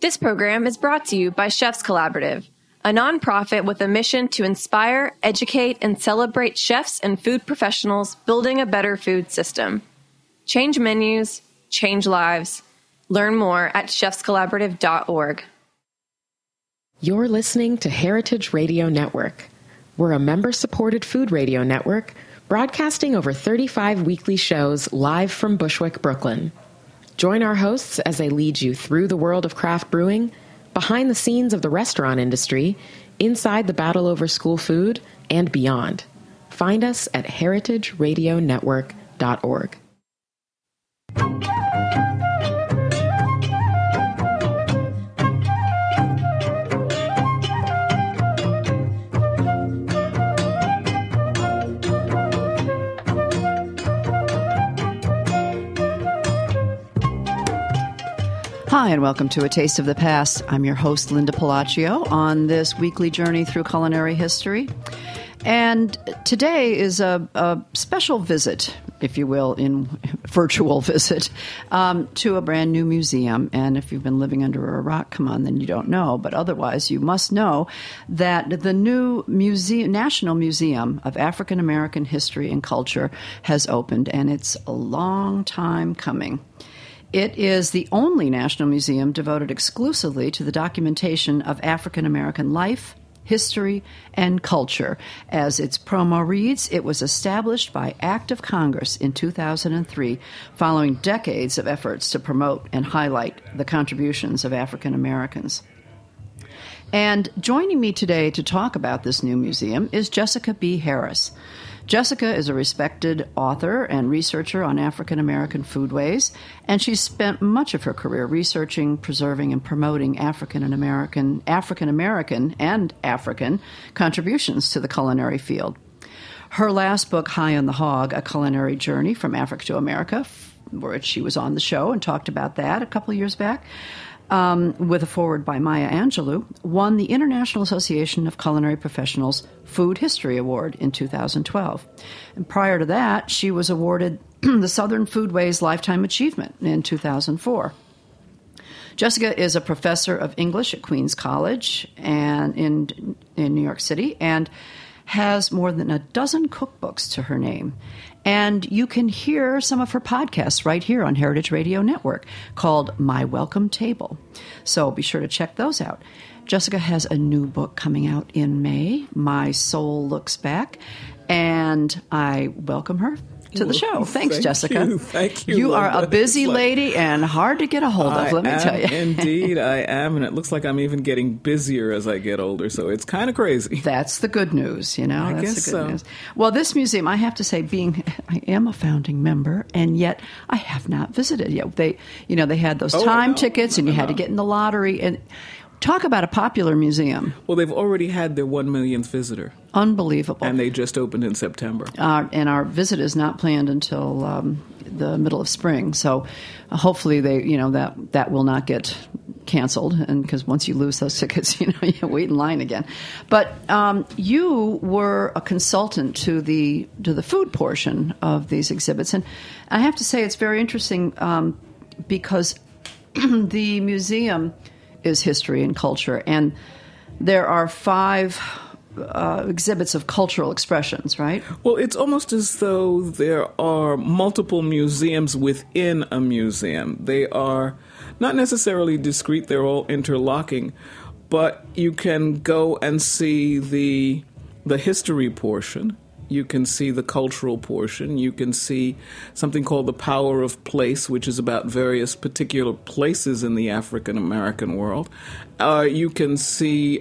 This program is brought to you by Chefs Collaborative, a nonprofit with a mission to inspire, educate, and celebrate chefs and food professionals building a better food system. Change menus, change lives. Learn more at chefscollaborative.org. You're listening to Heritage Radio Network. We're a member-supported food radio network broadcasting over 35 weekly shows live from Bushwick, Brooklyn. Join our hosts as they lead you through the world of craft brewing, behind the scenes of the restaurant industry, inside the battle over school food, and beyond. Find us at heritageradionetwork.org. Hi, and welcome to A Taste of the Past. I'm your host, Linda Palacio, on this weekly journey through culinary history. And today is a special visit, if you will, in virtual visit, to a brand new museum. And if you've been living under a rock, come on, then you don't know. But otherwise, you must know that the new National Museum of African American History and Culture has opened, and it's a long time coming. It is the only national museum devoted exclusively to the documentation of African American life, history, and culture. As its promo reads, it was established by Act of Congress in 2003, following decades of efforts to promote and highlight the contributions of African Americans. And joining me today to talk about this new museum is Jessica B. Harris. Jessica is a respected author and researcher on African American foodways, and she's spent much of her career researching, preserving, and promoting African American contributions to the culinary field. Her last book, High on the Hog, A Culinary Journey from Africa to America, where she was on the show and talked about that a couple of years back, with a foreword by Maya Angelou, won the International Association of Culinary Professionals Food History Award in 2012. And prior to that, she was awarded the Southern Foodways Lifetime Achievement in 2004. Jessica is a professor of English at Queens College and in New York City, and has more than a dozen cookbooks to her name. And you can hear some of her podcasts right here on Heritage Radio Network called My Welcome Table. So be sure to check those out. Jessica has a new book coming out in May, My Soul Looks Back, and I welcome her to the show. Thanks, Jessica. Thank you. You are a busy lady and hard to get a hold of, let me tell you. Indeed, I am, and it looks like I'm even getting busier as I get older, so it's kind of crazy. That's the good news, you know. I That's guess the good so. news. Well, this museum, I have to say, I am a founding member, and yet I have not visited yet. They had those time tickets, and you had to get in the lottery, and talk about a popular museum. Well, they've already had their 1 millionth visitor. Unbelievable. And they just opened in September. And our visit is not planned until the middle of spring. So hopefully that will not get canceled. And because once you lose those tickets, you wait in line again. But you were a consultant to the food portion of these exhibits. And I have to say it's very interesting because the museum is history and culture, and there are 5 exhibits of cultural expressions, right? Well, it's almost as though there are multiple museums within a museum. They are not necessarily discrete, they're all interlocking, but you can go and see the history portion. You can see the cultural portion. You can see something called The Power of Place, which is about various particular places in the African American world. You can see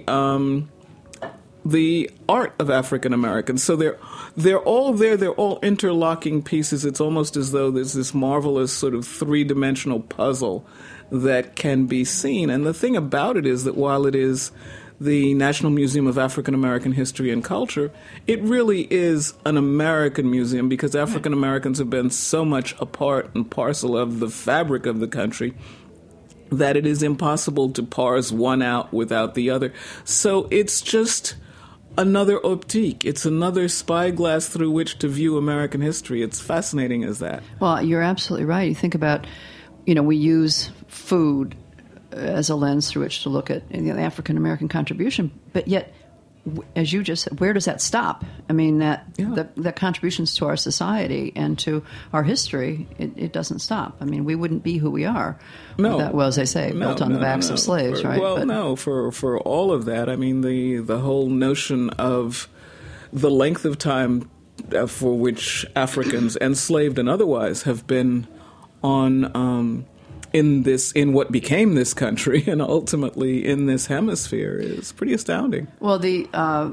the art of African Americans. So they're all there. They're all interlocking pieces. It's almost as though there's this marvelous sort of 3-dimensional puzzle that can be seen. And the thing about it is that while it is the National Museum of African American History and Culture, it really is an American museum because African Americans have been so much a part and parcel of the fabric of the country that it is impossible to parse one out without the other. So it's just another optique. It's another spyglass through which to view American history. It's fascinating as that. Well, you're absolutely right. You think about, we use food as a lens through which to look at the African American contribution. But yet, as you just said, where does that stop? I mean, that contributions to our society and to our history, it doesn't stop. I mean, we wouldn't be who we are. No. Well, as they say, built on the backs of slaves, right? Well, for all of that, I mean, the whole notion of the length of time for which Africans, enslaved and otherwise, have been on in what became this country and ultimately in this hemisphere is pretty astounding. Well, the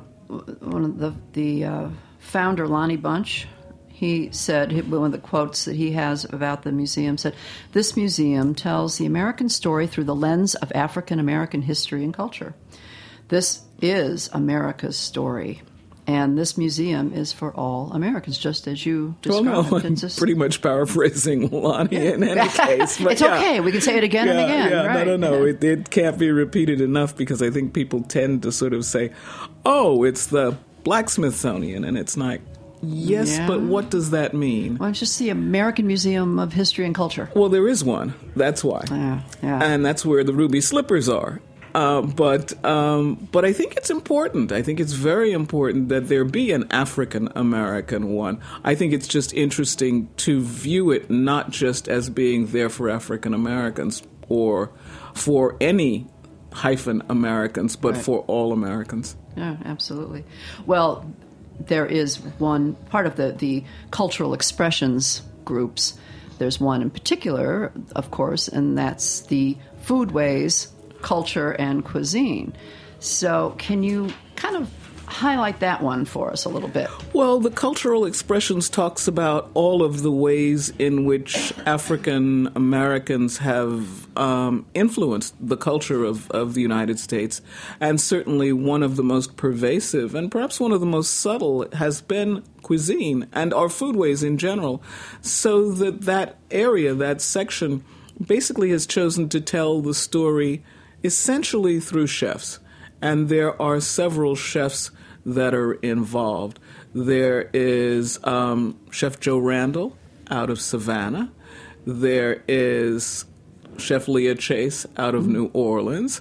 founder, Lonnie Bunch, he said, one of the quotes that he has about the museum said, "This museum tells the American story through the lens of African American history and culture. This is America's story. And this museum is for all Americans, just as you described. Well, no, I'm pretty much paraphrasing Lonnie in any case. But it's okay. We can say it again and again. Yeah, right. No. It can't be repeated enough because I think people tend to sort of say, oh, it's the Black Smithsonian. And it's like, yes, but what does that mean? Well, it's just the American Museum of History and Culture. Well, there is one. That's why. Yeah. And that's where the ruby slippers are. But I think it's important. I think it's very important that there be an African American one. I think it's just interesting to view it not just as being there for African Americans or for any Americans, but for all Americans. Yeah, absolutely. Well, there is one part of the cultural expressions groups. There's one in particular, of course, and that's the foodways, culture, and cuisine. So can you kind of highlight that one for us a little bit? Well, the cultural expressions talks about all of the ways in which African Americans have influenced the culture of the United States. And certainly one of the most pervasive and perhaps one of the most subtle has been cuisine and our foodways in general. So that area, that section, basically has chosen to tell the story essentially through chefs. And there are several chefs that are involved. There is Chef Joe Randall out of Savannah. There is Chef Leah Chase out of New Orleans.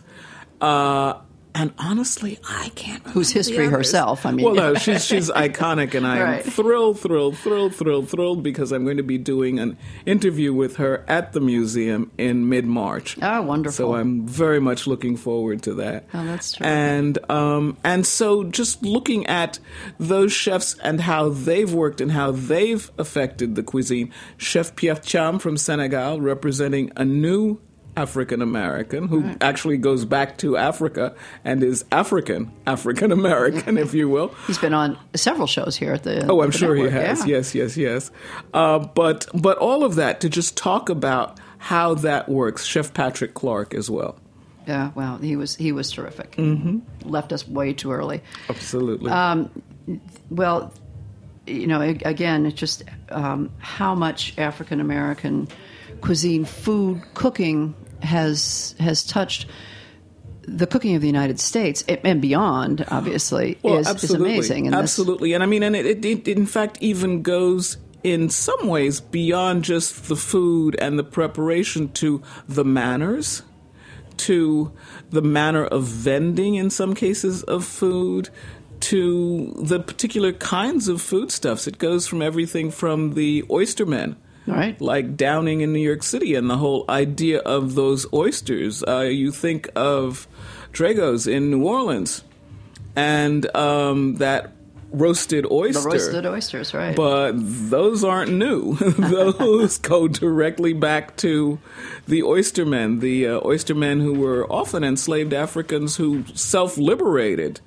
And honestly, I can't remember whose history herself, I mean. Well, no, she's iconic, and I am thrilled because I'm going to be doing an interview with her at the museum in mid-March. Oh, wonderful. So I'm very much looking forward to that. Oh, that's true. And so just looking at those chefs and how they've worked and how they've affected the cuisine. Chef Pierre Thiam from Senegal, representing a new African American who actually goes back to Africa and is African American, if you will. He's been on several shows here at the. Oh, I'm sure network. he has. Yeah. Yes. But all of that to just talk about how that works. Chef Patrick Clark as well. Yeah, well, he was terrific. Mm-hmm. Left us way too early. Absolutely. Well, again, it's just how much African American cuisine, food, cooking has touched the cooking of the United States and beyond. Obviously, is amazing. Absolutely, and I mean, and it in fact even goes in some ways beyond just the food and the preparation to the manners, to the manner of vending in some cases of food, to the particular kinds of foodstuffs. It goes from everything from the oystermen. Right. Like Downing in New York City and the whole idea of those oysters. You think of Drago's in New Orleans and that roasted oyster. The roasted oysters, right. But those aren't new. Those go directly back to the oystermen, who were often enslaved Africans who self-liberated,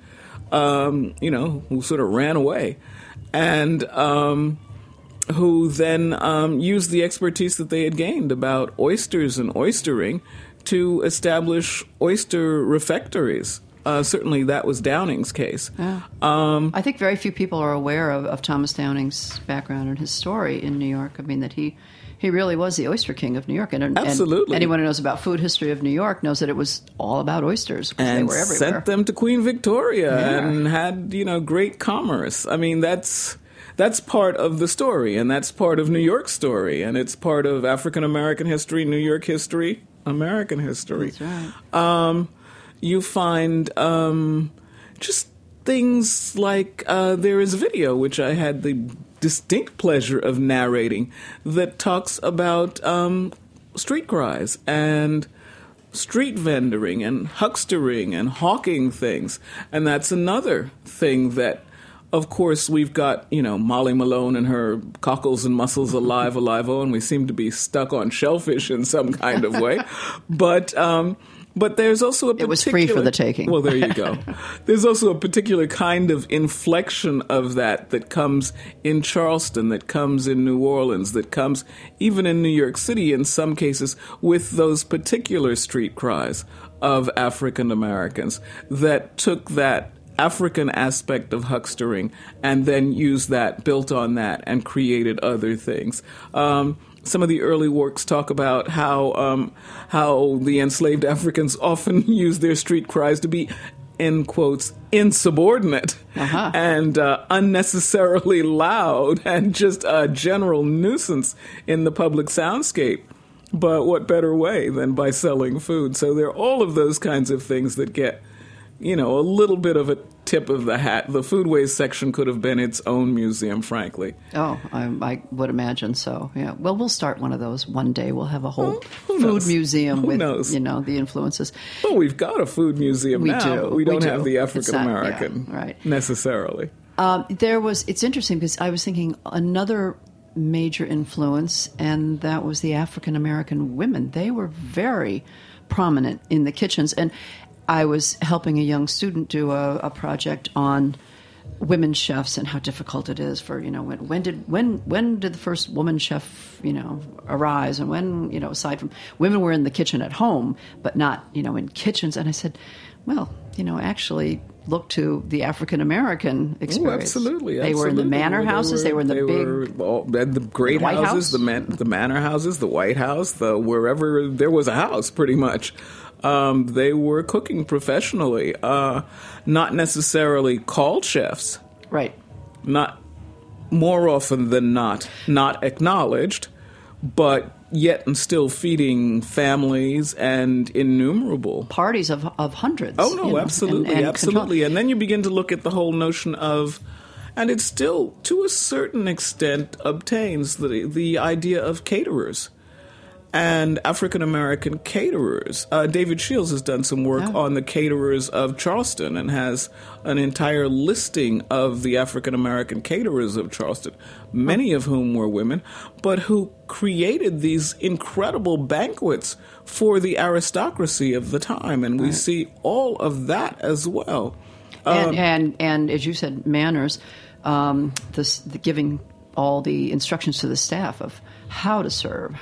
who sort of ran away. And who then used the expertise that they had gained about oysters and oystering to establish oyster refectories. Certainly that was Downing's case. Yeah. I think very few people are aware of Thomas Downing's background and his story in New York. I mean, that he really was the oyster king of New York. And absolutely. Anyone who knows about food history of New York knows that it was all about oysters because they were everywhere. Sent them to Queen Victoria and had, great commerce. I mean, that's part of the story, and that's part of New York's story, and it's part of African American history, New York history, American history. That's right. You find just things like there is a video, which I had the distinct pleasure of narrating, that talks about street cries and street vendoring and huckstering and hawking things. And that's another thing that, of course, we've got, Molly Malone and her cockles and mussels alive, oh, and we seem to be stuck on shellfish in some kind of way. But there's also a particular... It was free for the taking. Well, there you go. There's also a particular kind of inflection of that comes in Charleston, that comes in New Orleans, that comes even in New York City in some cases with those particular street cries of African Americans that took that African aspect of huckstering and then used that, built on that, and created other things. Some of the early works talk about how the enslaved Africans often used their street cries to be, in quotes, insubordinate and unnecessarily loud and just a general nuisance in the public soundscape. But what better way than by selling food? So there are all of those kinds of things that get, a little bit of a tip of the hat. The foodways section could have been its own museum, frankly. Oh, I would imagine so. Yeah. Well, we'll start one of those one day. We'll have a whole food museum with the influences. Well, we've got a food museum now, but we don't have the African American right. necessarily. It's interesting because I was thinking another major influence, and that was the African American women. They were very prominent in the kitchens, and I was helping a young student do a project on women chefs and how difficult it is for, when did the first woman chef, arise, and when, aside from women were in the kitchen at home, but not, in kitchens. And I said, well, actually look to the African American experience. Oh, absolutely. They were in the manor houses. They were in the great White houses, House? the manor houses, the White House, wherever there was a house, pretty much. They were cooking professionally, not necessarily called chefs. Right. Not more often than not acknowledged, but yet and still feeding families and innumerable parties of hundreds. Oh no, absolutely, absolutely. And then you begin to look at the whole notion of, and it still, to a certain extent, obtains the idea of caterers. And African-American caterers. David Shields has done some work on the caterers of Charleston and has an entire listing of the African-American caterers of Charleston, many of whom were women, but who created these incredible banquets for the aristocracy of the time. And we see all of that as well. And as you said, manners, the giving all the instructions to the staff of how to serve,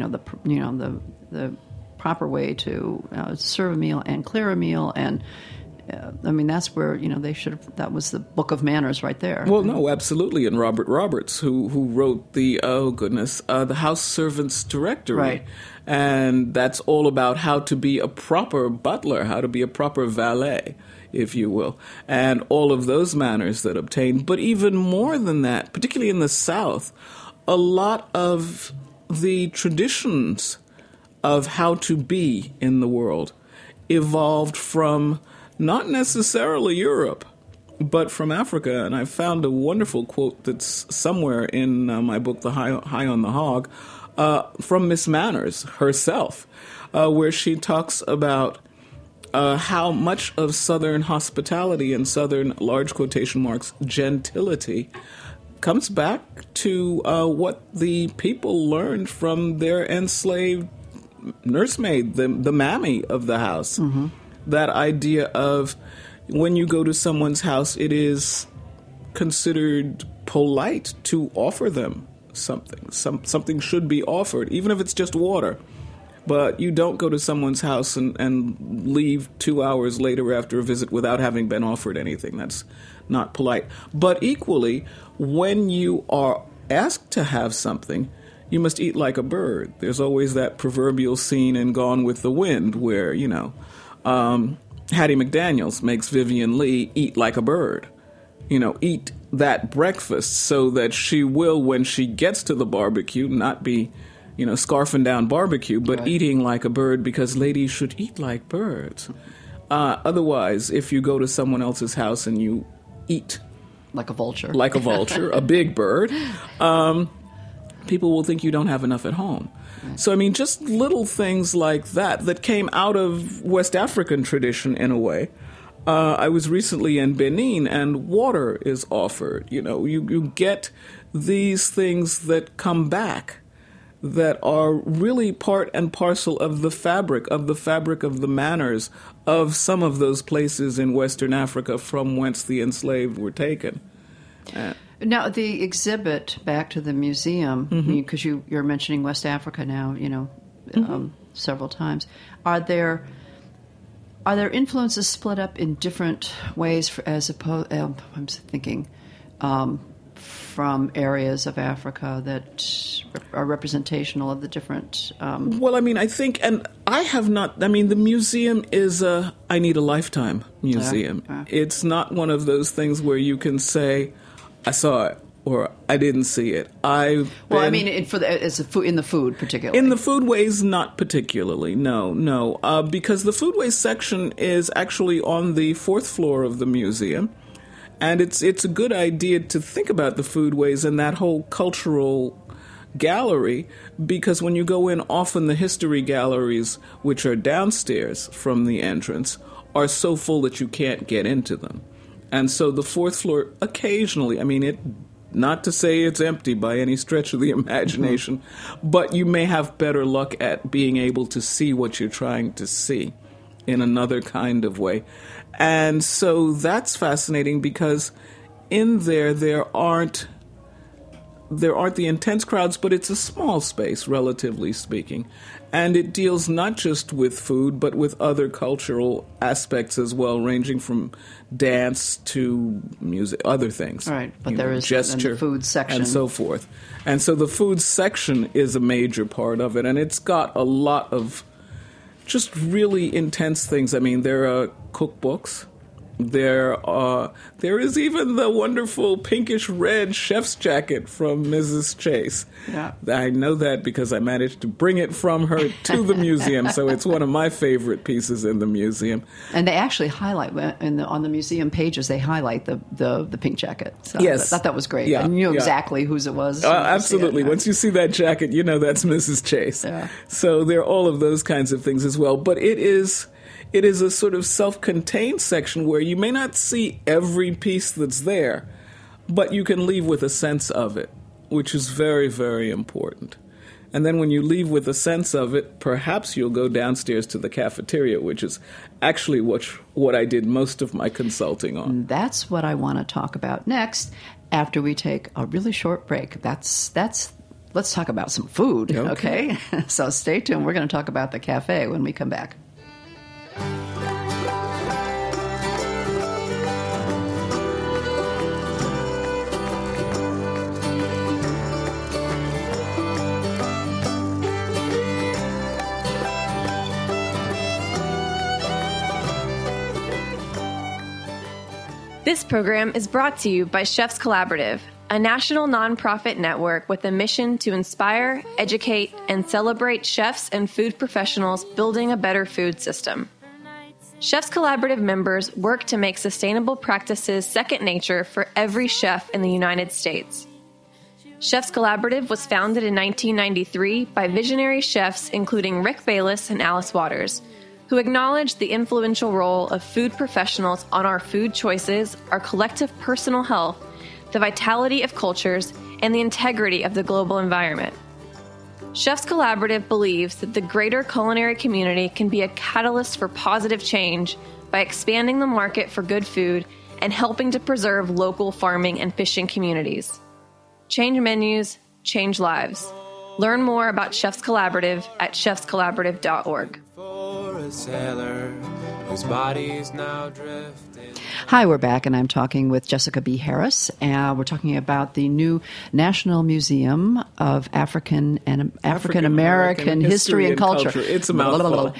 the proper way to serve a meal and clear a meal, and that's where they should have. That was the book of manners right there. Well, no, absolutely. And Robert Roberts, who wrote the House Servants Directory, right. And that's all about how to be a proper butler, how to be a proper valet, if you will, and all of those manners that obtained. But even more than that, particularly in the South, a lot of the traditions of how to be in the world evolved from not necessarily Europe, but from Africa. And I found a wonderful quote that's somewhere in my book, The High on the Hog, from Miss Manners herself, where she talks about how much of Southern hospitality and Southern, large quotation marks, gentility comes back to what the people learned from their enslaved nursemaid, the mammy of the house. Mm-hmm. That idea of when you go to someone's house, it is considered polite to offer them something. Something should be offered, even if it's just water. But you don't go to someone's house and leave 2 hours later after a visit without having been offered anything. That's not polite. But equally, when you are asked to have something, you must eat like a bird. There's always that proverbial scene in Gone with the Wind where, Hattie McDaniels makes Vivian Leigh eat like a bird. Eat that breakfast so that she will, when she gets to the barbecue, not be scarfing down barbecue, but eating like a bird because ladies should eat like birds. Otherwise, if you go to someone else's house and you eat like a vulture, a big bird, people will think you don't have enough at home. So, just little things like that came out of West African tradition in a way. I was recently in Benin, and water is offered. You get these things that come back that are really part and parcel of the fabric of the manners of some of those places in Western Africa from whence the enslaved were taken. Now, the exhibit, back to the museum, because you're mentioning West Africa now, several times. Are there influences split up in different ways as opposed? I'm thinking from areas of Africa that are representational of the different. Well, I think, and I have not. The museum is I need a lifetime museum. It's not one of those things where you can say, I saw it, or I didn't see it. In the food particularly. In the foodways, not particularly. No. Because the foodways section is actually on the 4th floor of the museum, and it's a good idea to think about the foodways and that whole cultural gallery, because when you go in, often the history galleries, which are downstairs from the entrance, are so full that you can't get into them. And so the 4th floor occasionally, not to say it's empty by any stretch of the imagination, but you may have better luck at being able to see what you're trying to see in another kind of way. And so that's fascinating because in there aren't the intense crowds, but it's a small space, relatively speaking. And it deals not just with food, but with other cultural aspects as well, ranging from dance to music, other things. Right, but there is gesture, the food section. And so forth. And so the food section is a major part of it, and it's got a lot of just really intense things. There are cookbooks. There is even the wonderful pinkish red chef's jacket from Mrs. Chase. Yeah. I know that because I managed to bring it from her to the museum, so it's one of my favorite pieces in the museum. And they actually highlight on the museum pages. They highlight the pink jacket. So yes, I thought that was great. Yeah, and you knew exactly whose it was. Absolutely. Once you see that jacket, you know that's Mrs. Chase. Yeah. So there are all of those kinds of things as well. But it is a sort of self-contained section where you may not see every piece that's there, but you can leave with a sense of it, which is very, very important. And then when you leave with a sense of it, perhaps you'll go downstairs to the cafeteria, which is actually what I did most of my consulting on. That's what I want to talk about next after we take a really short break. Let's talk about some food, okay? So stay tuned. We're going to talk about the cafe when we come back. This program is brought to you by Chefs Collaborative, a national nonprofit network with a mission to inspire, educate, and celebrate chefs and food professionals building a better food system. Chefs Collaborative members work to make sustainable practices second nature for every chef in the United States. Chefs Collaborative was founded in 1993 by visionary chefs including Rick Bayless and Alice Waters, who acknowledged the influential role of food professionals on our food choices, our collective personal health, the vitality of cultures, and the integrity of the global environment. Chefs Collaborative believes that the greater culinary community can be a catalyst for positive change by expanding the market for good food and helping to preserve local farming and fishing communities. Change menus, change lives. Learn more about Chefs Collaborative at chefscollaborative.org. Hi, we're back, and I'm talking with Jessica B. Harris. We're talking about the new National Museum of African American History and Culture. It's a mouthful.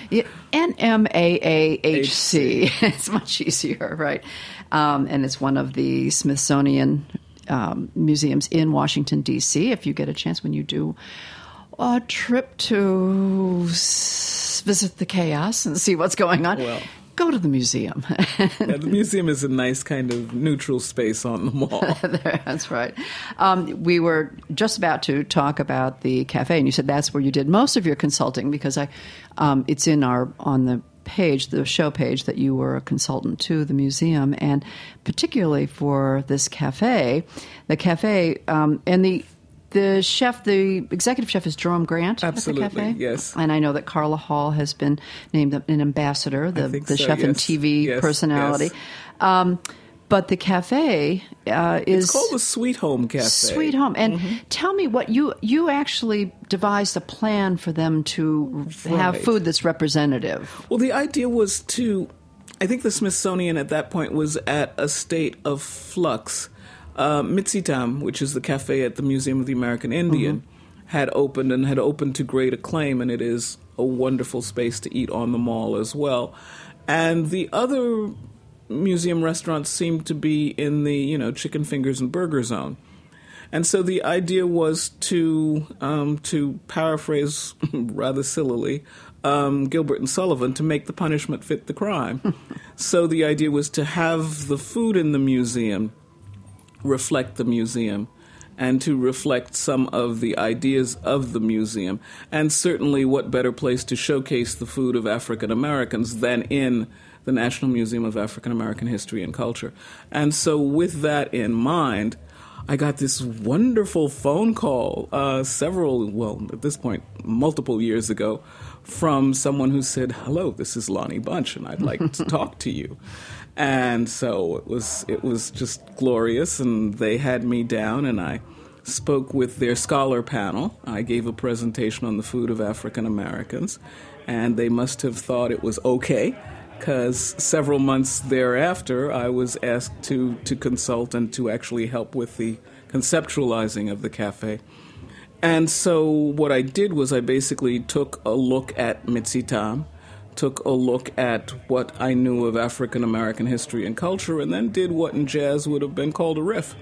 NMAAHC. It's much easier, right? And it's one of the Smithsonian museums in Washington, D.C. If you get a chance, when you do a trip to visit the chaos and see what's going on, Well, go to the museum. the museum is a nice kind of neutral space on the mall. That's right. We were just about to talk about the cafe, and you said that's where you did most of your consulting, because it's on the page, the show page, that you were a consultant to the museum, and particularly for this cafe, and the chef, the executive chef, is Jerome Grant. Absolutely, at the cafe. yes. And I know that Carla Hall has been named an ambassador, the so, chef and yes. TV Yes, personality. yes. But the cafe is... It's called the Sweet Home Cafe. Sweet Home. And tell me what you actually devised a plan for them to have Right. food that's representative. Well, the idea was I think the Smithsonian at that point was at a state of flux. Mitsitam, which is the cafe at the Museum of the American Indian, had opened to great acclaim, and it is a wonderful space to eat on the mall as well. And the other museum restaurants seemed to be in the, chicken fingers and burger zone. And so the idea was to paraphrase rather sillily Gilbert and Sullivan, to make the punishment fit the crime. So the idea was to have the food in the museum reflect the museum and to reflect some of the ideas of the museum. And certainly what better place to showcase the food of African Americans than in the National Museum of African American History and Culture. And so with that in mind, I got this wonderful phone call at this point, multiple years ago, from someone who said, "Hello, this is Lonnie Bunch, and I'd like to talk to you." And so it was just glorious, and they had me down, and I spoke with their scholar panel. I gave a presentation on the food of African Americans, and they must have thought it was okay, because several months thereafter, I was asked to consult and to actually help with the conceptualizing of the cafe. And so what I did was I basically took a look at Mitsitam, took a look at what I knew of African American history and culture, and then did what in jazz would have been called a riff.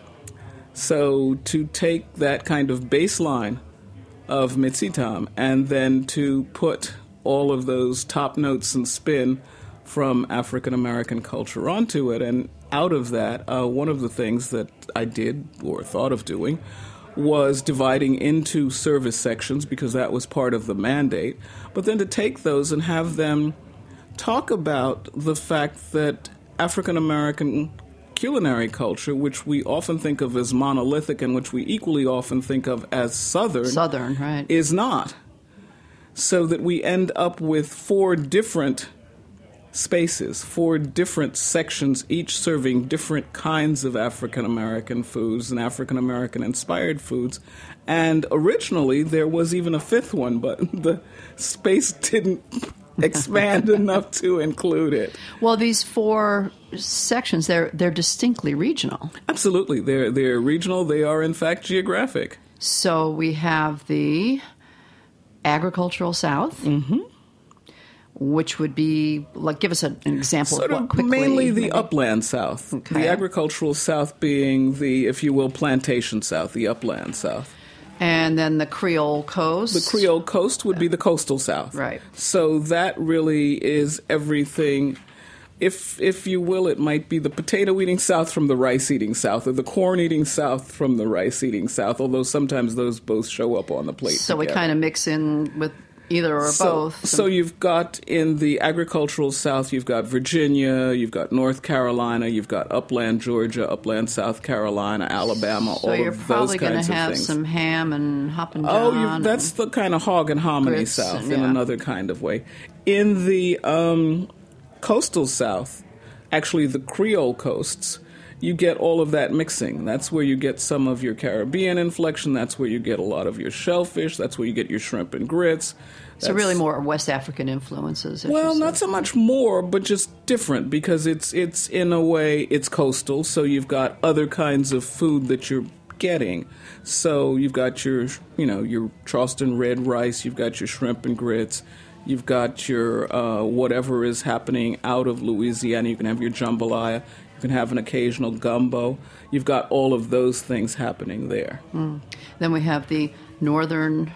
So to take that kind of baseline of Mitsitam and then to put all of those top notes and spin from African American culture onto it, and out of that, one of the things that I did or thought of doing was dividing into service sections, because that was part of the mandate, but then to take those and have them talk about the fact that African American culinary culture, which we often think of as monolithic and which we equally often think of as Southern, right, is not. So that we end up with 4 different spaces, 4 different sections, each serving different kinds of African American foods and African American inspired foods. And originally there was even a 5th one, but the space didn't expand enough to include it. Well, these 4 sections, they're distinctly regional. Absolutely. They're regional. They are, in fact, geographic. So we have the agricultural South, which would be, give us an example Sort of what of quickly. mainly the upland South. Okay. The agricultural South being the, if you will, plantation South, the upland South. And then the Creole Coast. The Creole Coast would be the coastal South. Right. So that really is everything. If you will, it might be the potato-eating South from the rice-eating South, or the corn-eating South from the rice-eating South, although sometimes those both show up on the plate So together. we kind of mix in with either or both. So you've got, in the agricultural South, you've got Virginia, you've got North Carolina, you've got upland Georgia, upland South Carolina, Alabama, So all you're of those probably going kinds to of have things. some ham and hop and john. That's the kind of hog and hominy grits, South and, in yeah. another kind of way. In the coastal South, actually the Creole coasts, you get all of that mixing. That's where you get some of your Caribbean inflection. That's where you get a lot of your shellfish. That's where you get your shrimp and grits. So really more West African influences. as Well, you not said. so much more, but just different, because it's in a way it's coastal. So you've got other kinds of food that you're getting. So you've got your Charleston red rice. You've got your shrimp and grits. You've got your whatever is happening out of Louisiana. You can have your jambalaya. You can have an occasional gumbo. You've got all of those things happening there. Then we have the northern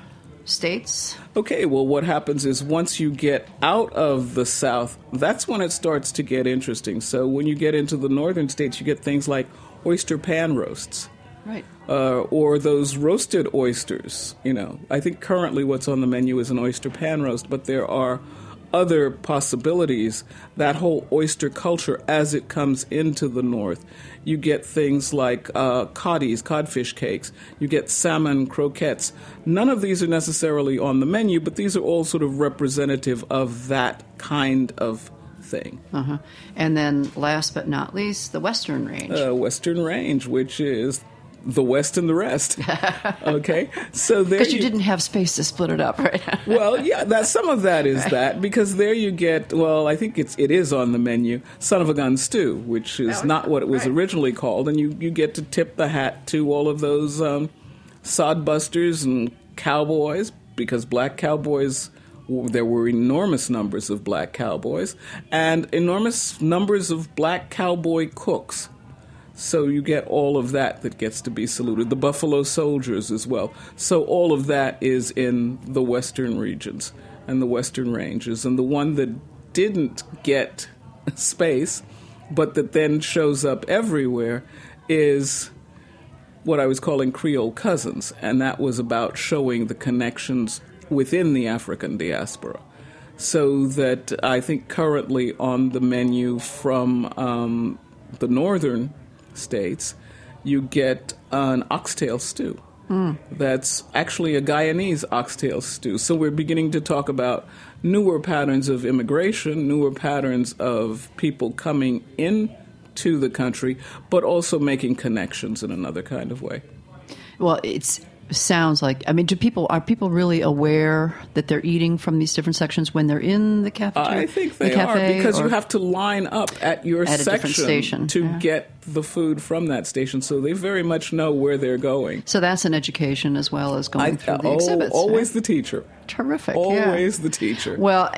states? Okay, well, what happens is once you get out of the South, that's when it starts to get interesting. So when you get into the northern states, you get things like oyster pan roasts. Right. Or those roasted oysters. I think currently what's on the menu is an oyster pan roast, but there are other possibilities. That whole oyster culture, as it comes into the North, you get things like codfish cakes. You get salmon croquettes. None of these are necessarily on the menu, but these are all sort of representative of that kind of thing. Uh-huh. And then last but not least, the Western Range. Western Range, which is the West and the rest. Okay, so there because you didn't have space to split it up, right? Well, yeah, some of that is that, because there you get, well, I think it is on the menu, son of a gun stew, which is not what it was originally called, and you get to tip the hat to all of those sodbusters and cowboys, because black cowboys, there were enormous numbers of black cowboys and enormous numbers of black cowboy cooks. So you get all of that gets to be saluted. The Buffalo Soldiers as well. So all of that is in the western regions and the western ranges. And the one that didn't get space, but that then shows up everywhere, is what I was calling Creole Cousins. And that was about showing the connections within the African diaspora. So that I think currently on the menu from the northern states, you get an oxtail stew. That's actually a Guyanese oxtail stew. So we're beginning to talk about newer patterns of immigration, newer patterns of people coming into the country, but also making connections in another kind of way. Well, sounds like, are people really aware that they're eating from these different sections when they're in the cafeteria? I think they are, because you have to line up at your section to get the food from that station, so they very much know where they're going. So that's an education as well as going through the exhibits. Always the teacher. Terrific. Always the teacher. Well,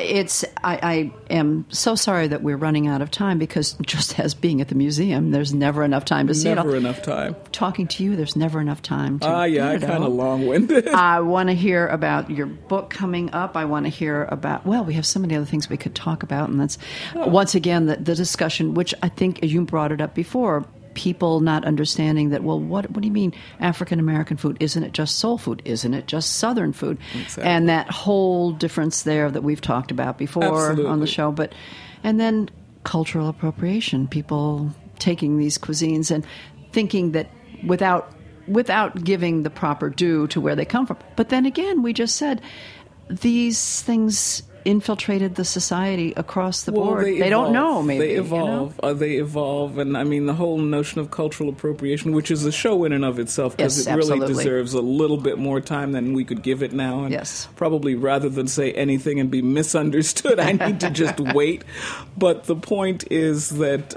I am so sorry that we're running out of time, because just as being at the museum, there's never enough time to see it all. Never enough time. Talking to you, there's never enough time to I kind of long-winded. I want to hear about your book coming up. I want to hear about, we have so many other things we could talk about, and that's, once again, the discussion, which I think, as you brought it up before, people not understanding that, what do you mean African-American food? Isn't it just soul food? Isn't it just Southern food? Exactly. And that whole difference there that we've talked about before on the show. And then cultural appropriation, people taking these cuisines and thinking that without giving the proper due to where they come from. But then again, we just said these things infiltrated the society across the board. They don't know, maybe. They evolve. They evolve. And I mean, the whole notion of cultural appropriation, which is a show in and of itself, because it really deserves a little bit more time than we could give it now. And probably rather than say anything and be misunderstood, I need to just wait. But the point is that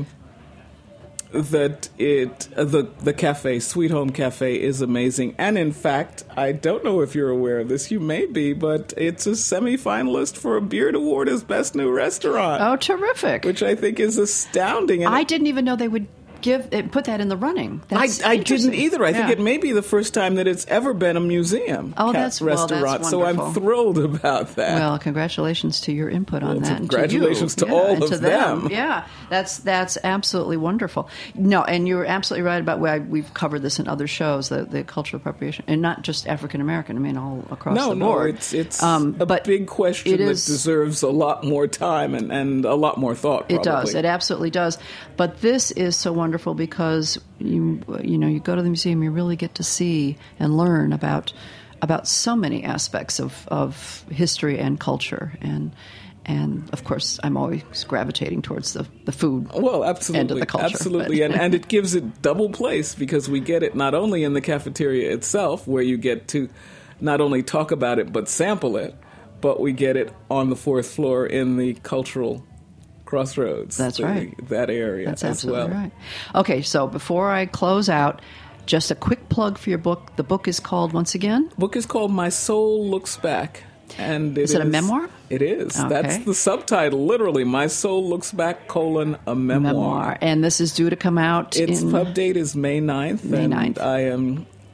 the cafe, Sweet Home Cafe, is amazing. And in fact, I don't know if you're aware of this, you may be, but it's a semi-finalist for a Beard Award as Best New Restaurant. Oh, terrific. Which I think is astounding. And I didn't even know they would put that in the running. I didn't either. I think it may be the first time that it's ever been a museum restaurant. So I'm thrilled about that. Well, congratulations to your input on that. Congratulations to all of them. Yeah, that's absolutely wonderful. No, and you're absolutely right about why we've covered this in other shows, the cultural appropriation, and not just African American. I mean, all across the board. No, it's a big question that deserves a lot more time and a lot more thought. Probably. It does. It absolutely does. But this is so wonderful because you go to the museum, you really get to see and learn about so many aspects of history and culture, and of course I'm always gravitating towards the food end of the culture. Absolutely, and it gives it double place because we get it not only in the cafeteria itself, where you get to not only talk about it but sample it, but we get it on the fourth floor in the cultural Crossroads. That's right. That area That's as absolutely well. Right. Okay, so before I close out, just a quick plug for your book. The book is called, once again? The book is called My Soul Looks Back. And is it a memoir? It is. Okay. That's the subtitle, literally. My Soul Looks Back, a memoir. And this is due to come out Its pub date is May 9th. May 9th. I am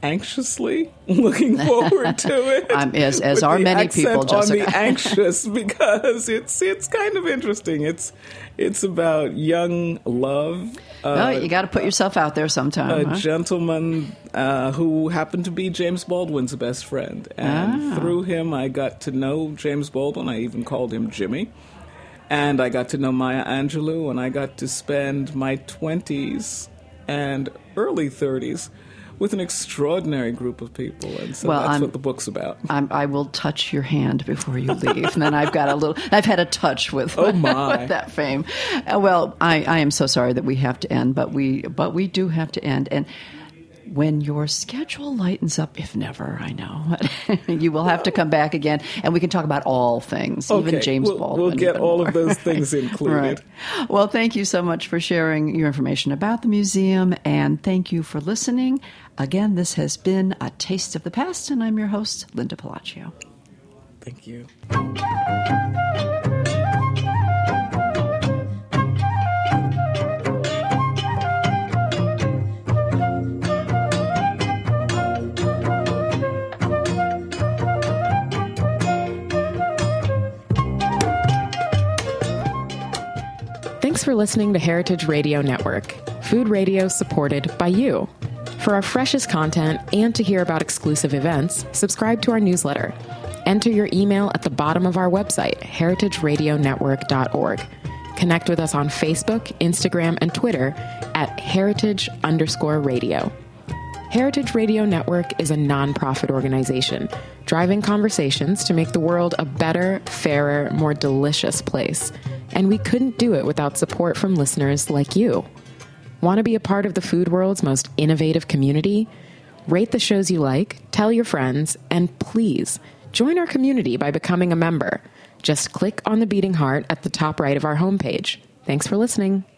anxiously looking forward to it. As are many people, Jessica. On the anxious, because it's kind of interesting. It's about young love. You got to put yourself out there sometime. A gentleman who happened to be James Baldwin's best friend. And through him, I got to know James Baldwin. I even called him Jimmy. And I got to know Maya Angelou, and I got to spend my 20s and early 30s with an extraordinary group of people. And so that's what the book's about. I will touch your hand before you leave. And then I've had a touch with, with that fame. Well, I am so sorry that we have to end, but we do have to end. And when your schedule lightens up, if never, I know, you will have to come back again, and we can talk about all things, even James Baldwin. We'll get all of those things included. Right. Well, thank you so much for sharing your information about the museum, and thank you for listening. Again, this has been A Taste of the Past, and I'm your host, Linda Palacio. Thank you. Thanks for listening to Heritage Radio Network, food radio supported by you. For our freshest content and to hear about exclusive events, subscribe to our newsletter. Enter your email at the bottom of our website, heritageradionetwork.org. Connect with us on Facebook, Instagram, and Twitter at heritage_radio. Heritage Radio Network is a nonprofit organization driving conversations to make the world a better, fairer, more delicious place. And we couldn't do it without support from listeners like you. Want to be a part of the food world's most innovative community? Rate the shows you like, tell your friends, and please join our community by becoming a member. Just click on the beating heart at the top right of our homepage. Thanks for listening.